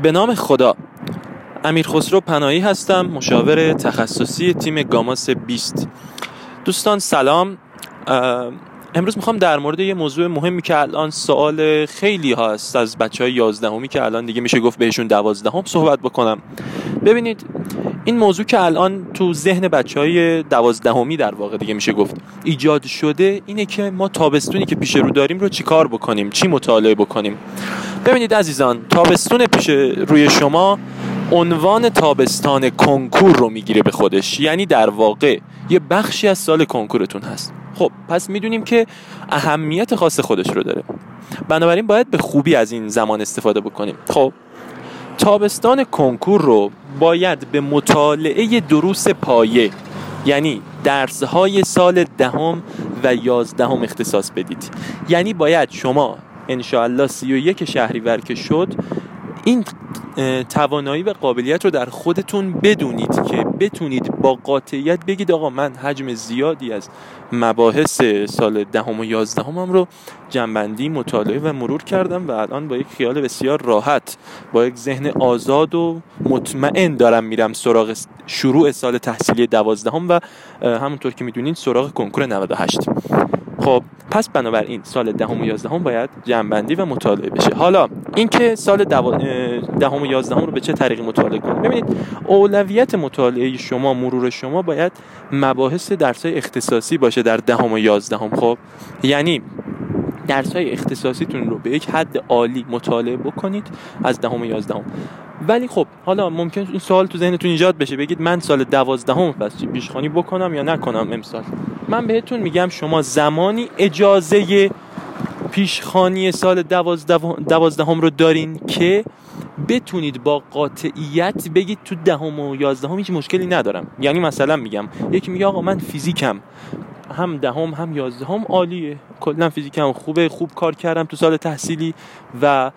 به نام خدا. امیرخسرو پناهی هستم، مشاور تخصصی تیم گاماس 20. دوستان سلام. امروز میخوام در مورد یه موضوع مهمی که الان سوال خیلی هست از بچهای 11می که الان دیگه میشه گفت بهشون 12 صحبت بکنم. ببینید این موضوع که الان تو ذهن بچهای 12می در واقع دیگه میشه گفت ایجاد شده اینه که ما تابستونی که پیش رو داریم رو چی کار بکنیم، چی مطالعه بکنیم. ببینید عزیزان، تابستون پیش روی شما عنوان تابستان کنکور رو میگیره به خودش، یعنی در واقع یه بخشی از سال کنکورتون هست. خب پس میدونیم که اهمیت خاص خودش رو داره، بنابراین باید به خوبی از این زمان استفاده بکنیم. خب تابستان کنکور رو باید به مطالعه دروس پایه، یعنی درس‌های سال 10 و 11 اختصاص بدید. یعنی باید شما انشاءالله 31 شهریور که شد این توانایی و قابلیت رو در خودتون بدونید که بتونید با قاطعیت بگید آقا من حجم زیادی از مباحث سال 10 و 11 رو جنبندی، مطالعه و مرور کردم و الان با یک خیال بسیار راحت، با یک ذهن آزاد و مطمئن دارم میرم سراغ شروع سال تحصیلی 12 و همونطور که میدونید سراغ کنکور 98. خب پس بنابراین سال 10 و 11 باید جنبندی و مطالعه بشه. حالا اینکه سال 10 و 11 رو به چه طریقی مطالعه کنید؟ ببینید اولویت مطالعه شما، مرور شما باید مباحث درس‌های اختصاصی باشه در 10 و 11. خب یعنی درس‌های اختصاصیتون رو به یک حد عالی مطالعه بکنید از 10 و 11. ولی خب حالا ممکن این سوال تو ذهنتون ایجاد بشه، بگید من سال 12 پس چی پیشخوانی بکنم یا نکنم امسال؟ من بهتون میگم شما زمانی اجازه پیشخوانی سال 12 رو دارین که بتونید با قاطعیت بگید تو 10 و 11 هیچ مشکلی ندارم. یعنی مثلا میگم یکی میگه آقا من فیزیکم هم 10 هم 11 عالیه، کلا فیزیکم خوبه، خوب کار کردم تو سال تحصیلی و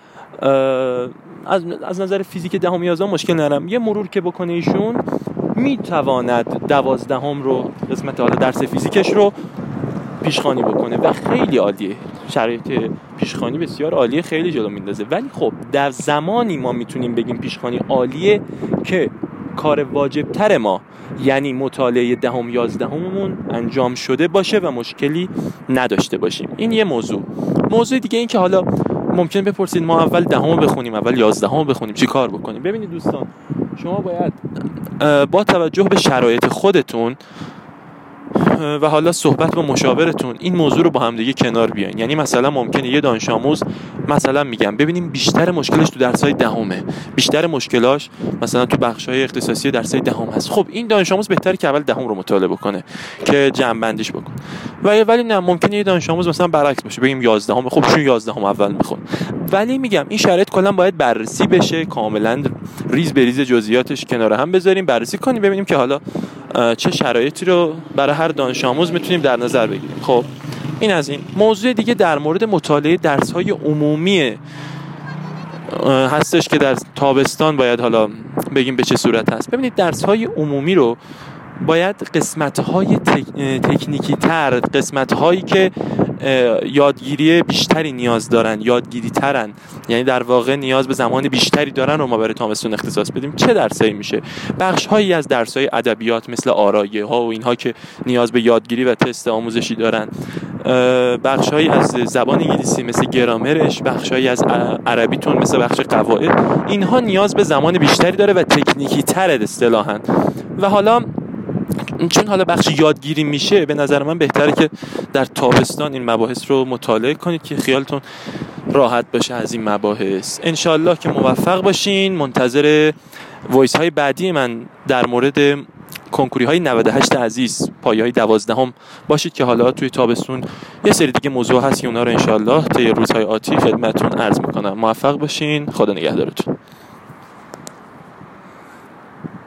از نظر فیزیک 10 و 11 مشکل ندارم. یه مرور که بکنه ایشون میتواند 12 رو قسمت حالا درس فیزیکش رو پیشخوانی بکنه و خیلی عالیه، شرایط پیشخوانی بسیار عالیه، خیلی جلو میندازه. ولی خب در زمانی ما میتونیم بگیم پیشخوانی عالیه که کار واجب تر ما، یعنی مطالعه 10 و 11 انجام شده باشه و مشکلی نداشته باشیم. این یه موضوع دیگه این که حالا ممکن بپرسید ما اول 10 بخونیم اول 11 بخونیم چی کار بکنیم؟ ببینید دوستان، شما باید با توجه به شرایط خودتون و حالا صحبت با مشاورتون این موضوع رو با هم دیگه کنار بیاین. یعنی مثلا ممکنه یه دانش آموز مثلا میگم ببینیم بیشتر مشکلش تو درس‌های 10 بیشتر مشکلاش مثلا تو بخش‌های اختصاصی درس‌های 10 هست. خب این دانش آموز بهتره که اول 10 رو مطالعه بکنه که جمع-بندیش بکنه. ولی نه، ممکنه یه دانش آموز مثلا برعکس باشه، بگیم 11 خب چون 11 اول میخونه. ولی میگم این شرایط کلا باید بررسی بشه، کاملا ریز به ریز جزئیاتش کنار هم بذاریم، بررسی کنیم ببینیم که حالا چه شرایطی رو برای هر دانش آموز میتونیم در نظر بگیریم. خب این از این. موضوع دیگه در مورد مطالعه درس‌های عمومی هستش که در تابستان باید حالا بگیم به چه صورت هست. ببینید درس‌های عمومی رو باید قسمت‌های تکنیکی تر، قسمت‌هایی که یادگیری بیشتری نیاز دارن، یادگیری ترن، یعنی در واقع نیاز به زمان بیشتری دارن رو ما برای تابستون اختصاص بدیم. چه درسایی میشه؟ بخش‌هایی از درس‌های ادبیات مثل آرایه‌ها و اینها که نیاز به یادگیری و تست آموزشی دارن، بخش‌هایی از زبان انگلیسی مثل گرامرش، بخش‌هایی از عربیتون مثل بخش قواعد، اینها نیاز به زمان بیشتری داره و تکنیکی تره اصطلاحاً. و حالا چون حالا بخش یادگیری میشه، به نظر من بهتره که در تابستان این مباحث رو مطالعه کنید که خیالتون راحت باشه از این مباحث. انشالله که موفق باشین. منتظر وایس های بعدی من در مورد کنکوری های 98 عزیز پایه های 12 باشید که حالا توی تابستون یه سری دیگه موضوع هست که اونا رو انشالله طی روزهای آتی خدمتتون عرض میکنم. موفق باشین. خدا نگهدارتون.